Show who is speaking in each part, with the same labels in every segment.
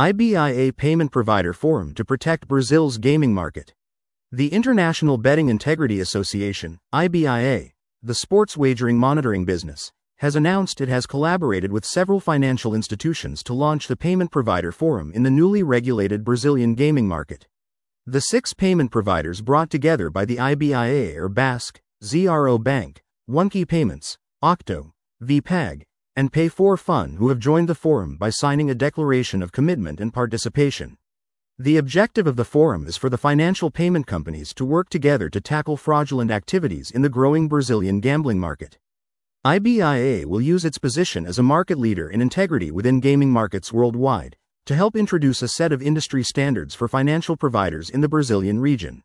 Speaker 1: IBIA Payment Provider Forum to protect Brazil's gaming market. The International Betting Integrity Association, IBIA, the sports wagering monitoring business, has announced it has collaborated with several financial institutions to launch the Payment Provider Forum in the newly regulated Brazilian gaming market. The 6 payment providers brought together by the IBIA are Basque, ZRO Bank, OneKey Payments, Octo, VPAG, and Pay4Fun, who have joined the forum by signing a declaration of commitment and participation. The objective of the forum is for the financial payment companies to work together to tackle fraudulent activities in the growing Brazilian gambling market. IBIA will use its position as a market leader in integrity within gaming markets worldwide to help introduce a set of industry standards for financial providers in the Brazilian region.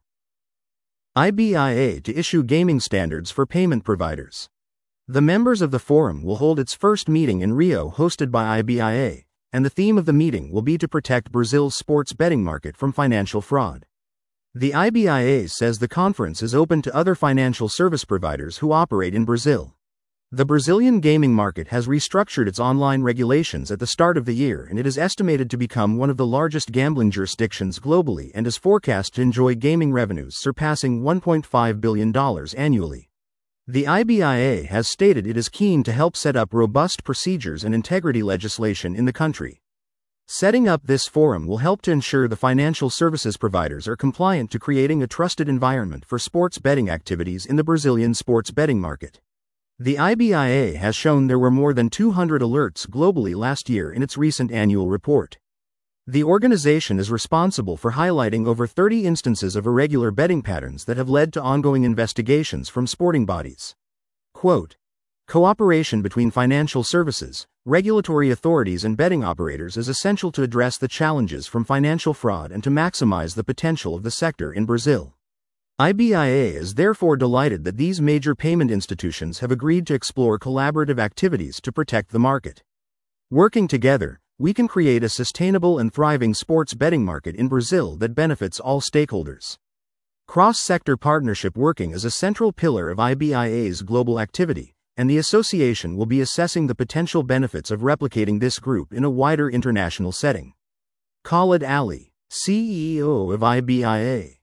Speaker 1: IBIA to issue gaming standards for payment providers. The members of the forum will hold its first meeting in Rio, hosted by IBIA, and the theme of the meeting will be to protect Brazil's sports betting market from financial fraud. The IBIA says the conference is open to other financial service providers who operate in Brazil. The Brazilian gaming market has restructured its online regulations at the start of the year, and it is estimated to become one of the largest gambling jurisdictions globally and is forecast to enjoy gaming revenues surpassing $1.5 billion annually. The IBIA has stated it is keen to help set up robust procedures and integrity legislation in the country. Setting up this forum will help to ensure the financial services providers are compliant to creating a trusted environment for sports betting activities in the Brazilian sports betting market. The IBIA has shown there were more than 200 alerts globally last year in its recent annual report. The organization is responsible for highlighting over 30 instances of irregular betting patterns that have led to ongoing investigations from sporting bodies. Quote, "Cooperation between financial services, regulatory authorities and betting operators is essential to address the challenges from financial fraud and to maximize the potential of the sector in Brazil. IBIA is therefore delighted that these major payment institutions have agreed to explore collaborative activities to protect the market. Working together, we can create a sustainable and thriving sports betting market in Brazil that benefits all stakeholders." Cross-sector partnership working is a central pillar of IBIA's global activity, and the association will be assessing the potential benefits of replicating this group in a wider international setting. Khalid Ali, CEO of IBIA.